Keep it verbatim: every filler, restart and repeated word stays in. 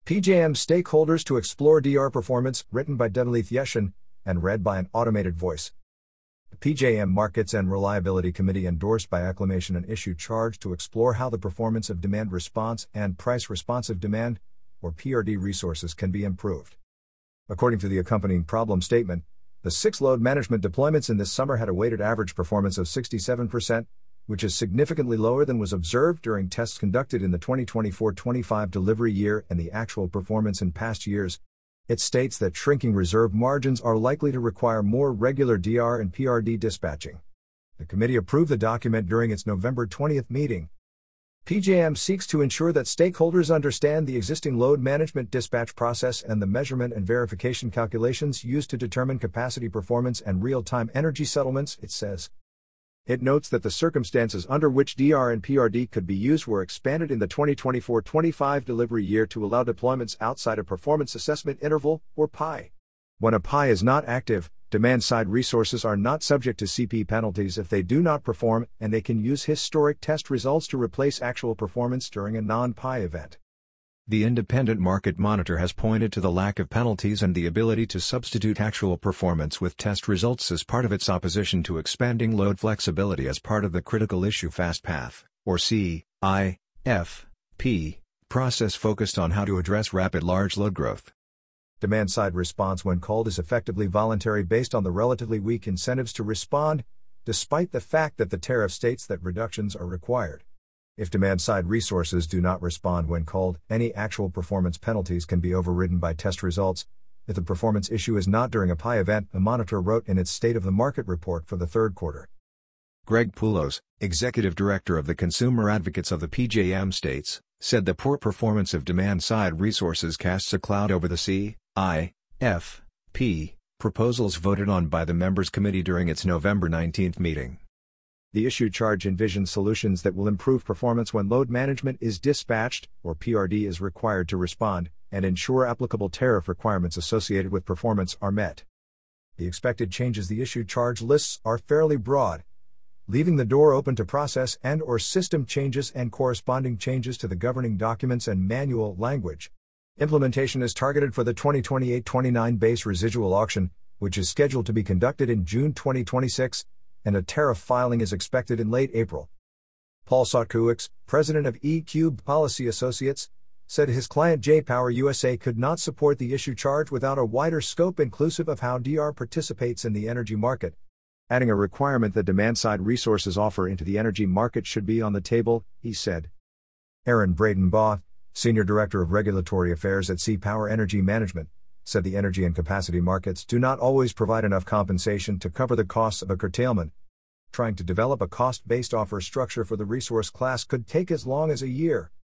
P J M stakeholders to explore D R performance, written by Devleith Yeshin, and read by an automated voice. The P J M Markets and Reliability Committee endorsed by acclamation an issue charge to explore how the performance of demand response and price responsive demand, or P R D resources can be improved. According to the accompanying problem statement, the six load management deployments in this summer had a weighted average performance of sixty-seven percent, which is significantly lower than was observed during tests conducted in the twenty twenty-four twenty-five delivery year and the actual performance in past years. It states that shrinking reserve margins are likely to require more regular D R and P R D dispatching. The committee approved the document during its November twentieth meeting. P J M seeks to ensure that stakeholders understand the existing load management dispatch process and the measurement and verification calculations used to determine capacity performance and real-time energy settlements, it says. It notes that the circumstances under which D R and P R D could be used were expanded in the twenty twenty-four twenty-five delivery year to allow deployments outside a performance assessment interval, or P I. When a P I is not active, demand-side resources are not subject to C P penalties if they do not perform, and they can use historic test results to replace actual performance during a non-P I event. The independent market monitor has pointed to the lack of penalties and the ability to substitute actual performance with test results as part of its opposition to expanding load flexibility as part of the Critical Issue Fast Path, or C I F P, process focused on how to address rapid large load growth. Demand-side response when called is effectively voluntary based on the relatively weak incentives to respond, despite the fact that the tariff states that reductions are required. If demand-side resources do not respond when called, any actual performance penalties can be overridden by test results. If the performance issue is not during a P I event, the monitor wrote in its State of the Market report for the third quarter. Greg Poulos, executive director of the Consumer Advocates of the P J M states, said the poor performance of demand-side resources casts a cloud over the C I F P proposals voted on by the members' committee during its November nineteenth meeting. The issue charge envisions solutions that will improve performance when load management is dispatched, or P R D is required to respond, and ensure applicable tariff requirements associated with performance are met. The expected changes the issue charge lists are fairly broad, leaving the door open to process and or system changes and corresponding changes to the governing documents and manual language. Implementation is targeted for the twenty twenty-eight twenty-nine base residual auction, which is scheduled to be conducted in June twenty twenty-six, and a tariff filing is expected in late April. Paul Sotkuix, president of E-Cube Policy Associates, said his client J-Power U S A could not support the issue charge without a wider scope inclusive of how D R participates in the energy market. Adding a requirement that demand-side resources offer into the energy market should be on the table, he said. Aaron Braden-Baugh, senior director of regulatory affairs at C-Power Energy Management, said the energy and capacity markets do not always provide enough compensation to cover the costs of a curtailment. Trying to develop a cost-based offer structure for the resource class could take as long as a year.